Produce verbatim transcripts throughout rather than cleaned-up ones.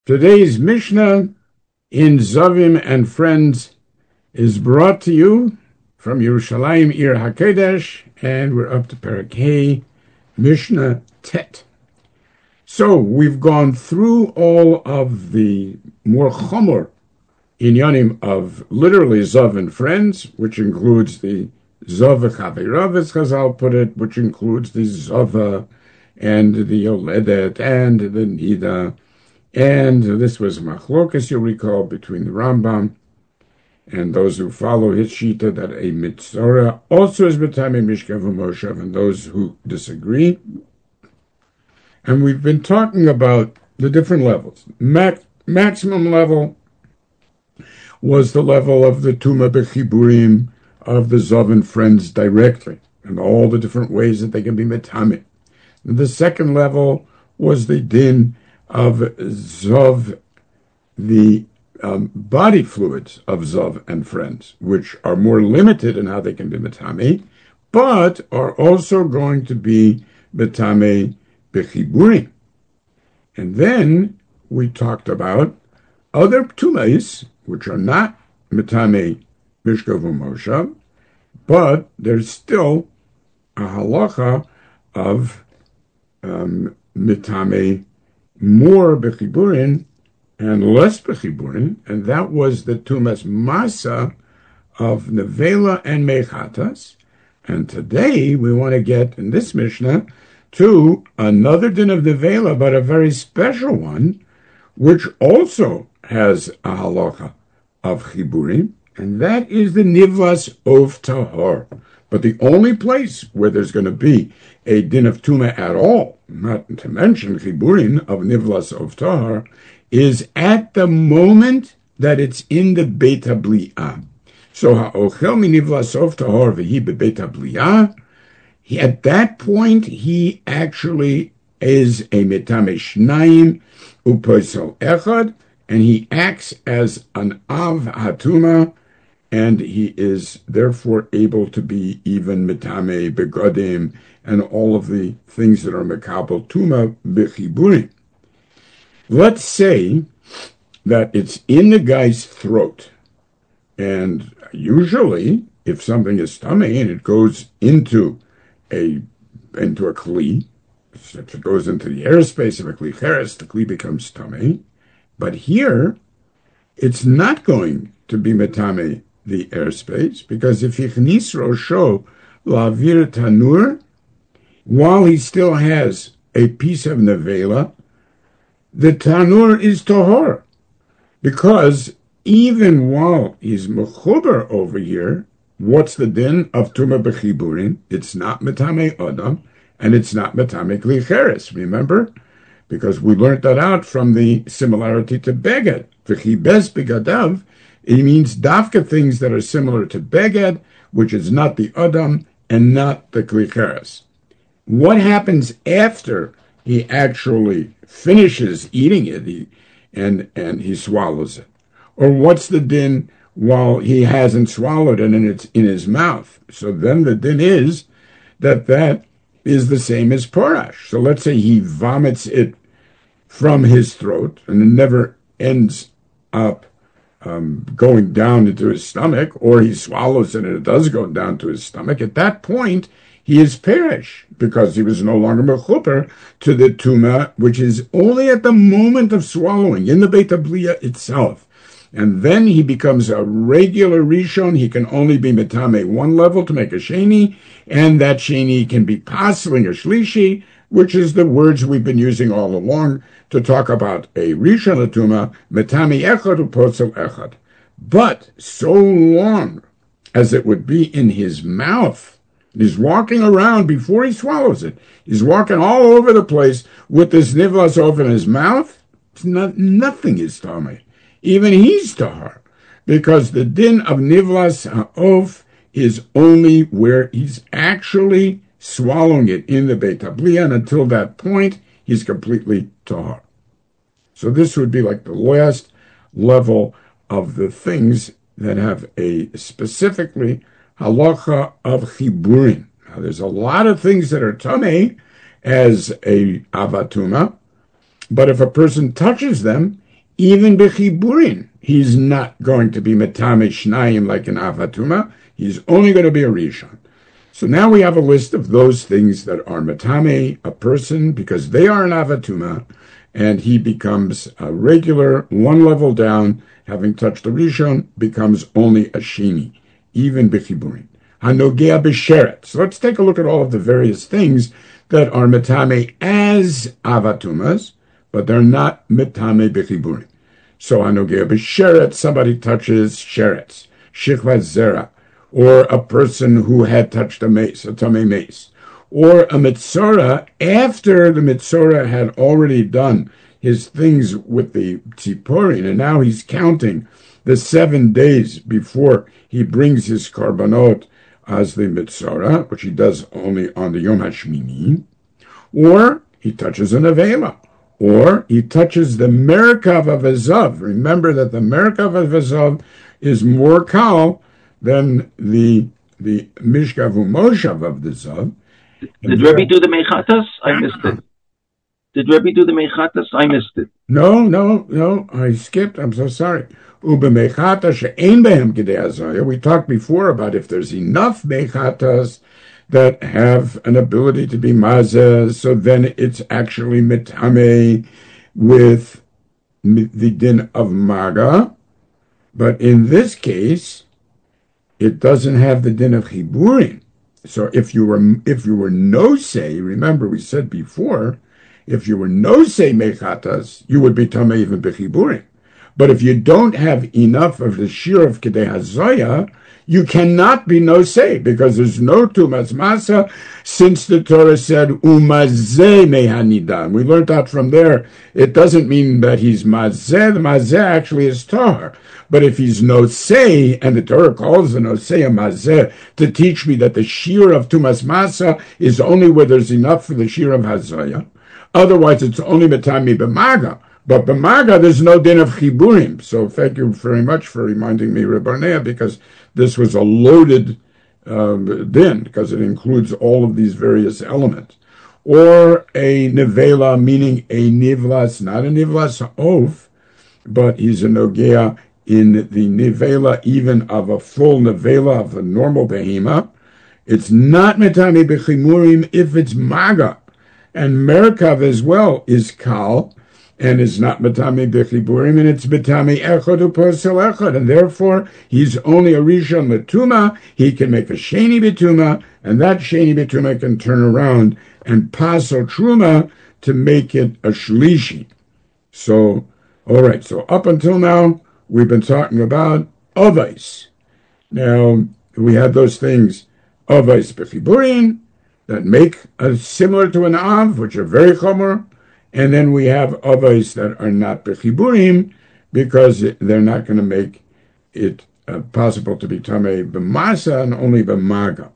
Today's Mishnah in Zavim and Friends is brought to you from Yerushalayim Ir HaKodesh, and we're up to Perek Hey, Mishnah Tet. So we've gone through all of the more chomer inyanim of literally Zav and Friends, which includes the Zav V'Chaverav, as Chazal put it, which includes the Zava and the Yoledet and the Nida. And this was machlokas, you'll recall, between the Rambam and those who follow his shita that a mitzora also is b'tamei mishkav u'moshav, and those who disagree. And we've been talking about the different levels. Max, maximum level was the level of the Tuma B'chiburim of the Zav and Friends directly, and all the different ways that they can be metameh. The second level was the din of Zav, the um, body fluids of Zav and Friends, which are more limited in how they can be metame, but are also going to be metame b'chiburim. And then we talked about other tumas, which are not metame mishkav u'moshav, but there's still a halacha of um, metame more bechiburin and less bechiburin, and that was the tumas masa of nevela and mechatas. And today we want to get in this Mishnah to another din of nevela, but a very special one, which also has a halacha of chiburin, and that is the nivlas of tahor. But the only place where there's going to be a din of tuma at all, not to mention chiburin of nivlas of tahor, is at the moment that it's in the beit habli'ah. So ha'ochel mi nivlas of tahor v'hi bebeit habli'ah, at that point he actually is a metame shnayim u'posel echad, and he acts as an av hatuma, and he is therefore able to be even metame begodim and all of the things that are mekabel tuma bechiburim. Let's say that it's in the guy's throat, and usually if something is tummy and it goes into a into a kli, if it goes into the airspace of a kli cheres, the kli becomes tummy. But here, it's not going to be metame the airspace, because if Yichnis Rosho Lavir Tanur, while he still has a piece of nevela, the Tanur is Tahor, because even while he's Mechuber over here, what's the din of Tuma B'chiburin? It's not Metame Adam, and it's not Metame Kli Cheres, remember? Because we learned that out from the similarity to Beged. V'chibes Begadav, it means dafka things that are similar to beged, which is not the adam and not the kli cheres. What happens after he actually finishes eating it he, and, and he swallows it? Or what's the din while he hasn't swallowed it and it's in his mouth? So then the din is that that is the same as porash. So let's say he vomits it from his throat and it never ends up Um, going down into his stomach, or he swallows it and it does go down to his stomach. At that point, he is perish, because he was no longer mechuper to the tuma, which is only at the moment of swallowing, in the Beit Habliya itself. And then he becomes a regular rishon. He can only be metame one level to make a sheni, and that sheni can be pasling a shlishi, which is the words we've been using all along to talk about a rishon atuma, metame echad upotzel echad. But so long as it would be in his mouth, he's walking around before he swallows it. He's walking all over the place with this nivlas off in his mouth. It's not, nothing is tamei. Even he's tahar, because the din of nivlas ha'of is only where he's actually swallowing it in the Beit Habliya, and until that point, he's completely tahar. So this would be like the last level of the things that have a specifically halacha of chiburin. Now, there's a lot of things that are tamei as a avatuma, but if a person touches them, even Bechiburin, he's not going to be Metame Shnayim like an Avatuma. He's only going to be a Rishon. So now we have a list of those things that are Metame, a person, because they are an Avatuma, and he becomes a regular, one level down, having touched the Rishon, becomes only a Sheni, even Bechiburin. Hanogea B'Sheret. So let's take a look at all of the various things that are Metame as Avatumas, but they're not Metame Bechiburin. So Hanogea B'Sheret, somebody touches Sheretz, Shichvat Zera, or a person who had touched a mace, a Tamei mace, or a Mitzora after the Mitzora had already done his things with the Tziporin, and now he's counting the seven days before he brings his Karbanot as the Mitzora, which he does only on the Yom HaShmini, or he touches an Avela, or he touches the Merkav of Azav. Remember that the Merkav of Azav is more kal than the the Mishkav Umoshav of the Zav. Did Rebbe do the Mechatas? I missed it. Did Rebbe do the Mechatas? I missed it. No, no, no. I skipped. I'm so sorry. Ube Mechatas she'ein behem Gedei Hazaya. We talked before about if there's enough Mechatas that have an ability to be Mazeh, so then it's actually Metame with the din of Maga. But in this case, it doesn't have the din of Chiburin. So if you were if you were no say, remember we said before, if you were no say mechatas, you would be tamei even bechiburin. But if you don't have enough of the shir of Kedei Hazoya, you cannot be no say, because there's no tumas masa, since the Torah said umazeh mehanidan. We learned out from there. It doesn't mean that he's mazeh. The mazeh actually is tahar. But if he's no say, and the Torah calls the no say a mazeh to teach me that the shir of tumas masa is only where there's enough for the shir of hazaya. Otherwise, it's only metami b'maga. But b'maga, there's no din of chiburim. So thank you very much for reminding me, Reb Barnea, because this was a loaded um, din, because it includes all of these various elements. Or a nevela, meaning a nivlas, not a nivlas of, but he's a nogea in the nevela, even of a full nevela of a normal behema. It's not metami bechimurim if it's maga. And merkav as well is kal, and is not metame bechiburim, and it's metame echad uposel echad, and therefore he's only a rishon letuma. He can make a sheni betuma, and that sheni betuma can turn around and pasel truma to make it a shlishi. So, all right. So up until now, we've been talking about avais. Now we had those things avais bechiburim that make a similar to an av, which are very chomer. And then we have avos that are not bechiburim, because they're not going to make it uh, possible to be tamei b'masa and only b'maga.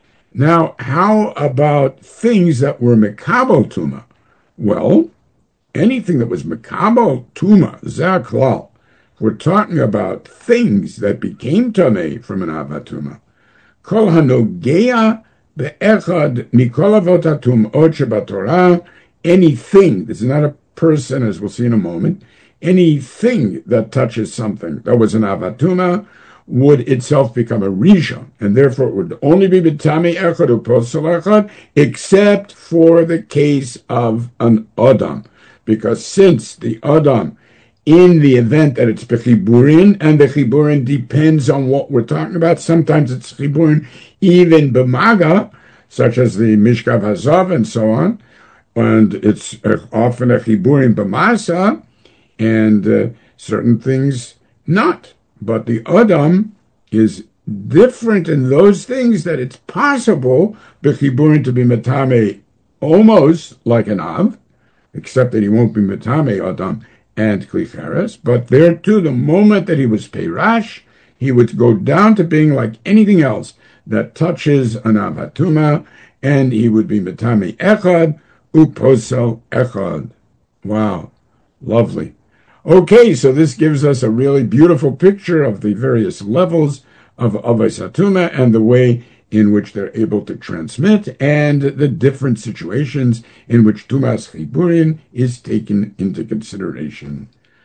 Now, how about things that were mekabel tuma? Well, anything that was mekabel tuma, zaklal. We're talking about things that became tamei from an avatuma. Kol hanogea be'echad mikol avot hatumot shebatorah. Anything, this is not a person, as we'll see in a moment, anything that touches something that was an avatuma would itself become a rishon, and therefore it would only be b'tami echad uposel echad, except for the case of an adam, because since the adam, in the event that it's bechiburin, and the chiburin depends on what we're talking about, sometimes it's chiburin even b'maga, such as the mishkav hazav and so on, and it's often a chiburim b'masa, and uh, certain things not. But the adam is different in those things that it's possible b'chiburim to be metame almost like an av, except that he won't be metame adam and klicheres. But there too, the moment that he was peirash, he would go down to being like anything else that touches an avatuma, and he would be metame echad, uposel echad. Wow, lovely. Okay, so this gives us a really beautiful picture of the various levels of avos hatuma and the way in which they're able to transmit, and the different situations in which tumas chiburin is taken into consideration.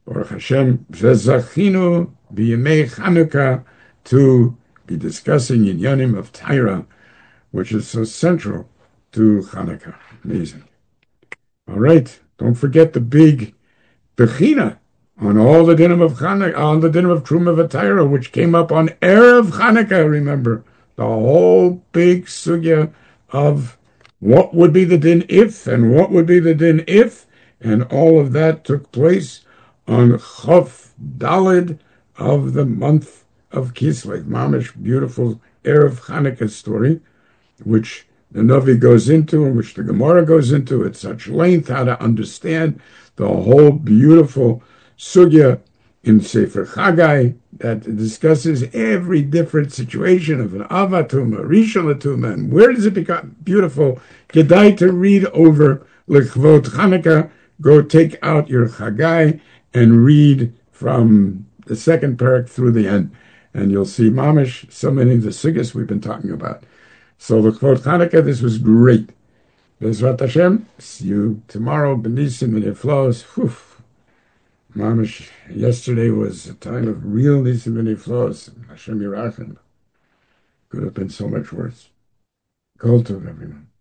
Baruch Hashem, Zechinu b'yemei Chanukah, to be discussing Inyanim of Torah, which is so central to Hanukkah. Amazing. All right, don't forget the big Bechina on all the dinim of Hanukkah, on the dinim of Truma V'Torah, which came up on Erev Hanukkah, remember. The whole big sugya of what would be the din if, and what would be the din if, and all of that took place on Chof Dalid of the month of Kislev. Mamish, beautiful Erev Hanukkah story, which the Navi goes into, and which the Gemara goes into at such length, how to understand the whole beautiful sugya in Sefer Chagai that discusses every different situation of an Avatuma, Rishon Latuma, and where does it become beautiful? Kedai to read over L'chvot Chanukah. Go take out your Chagai and read from the second parak through the end, and you'll see mamish so many of the sugyas we've been talking about. So L'chvot Chanukah, this was great. Bezrat Hashem, see you tomorrow. Benisim and Niflos. Mamish, yesterday was a time of real nisim and niflos. Hashem Yirachem. Could have been so much worse. Kol tov, everyone.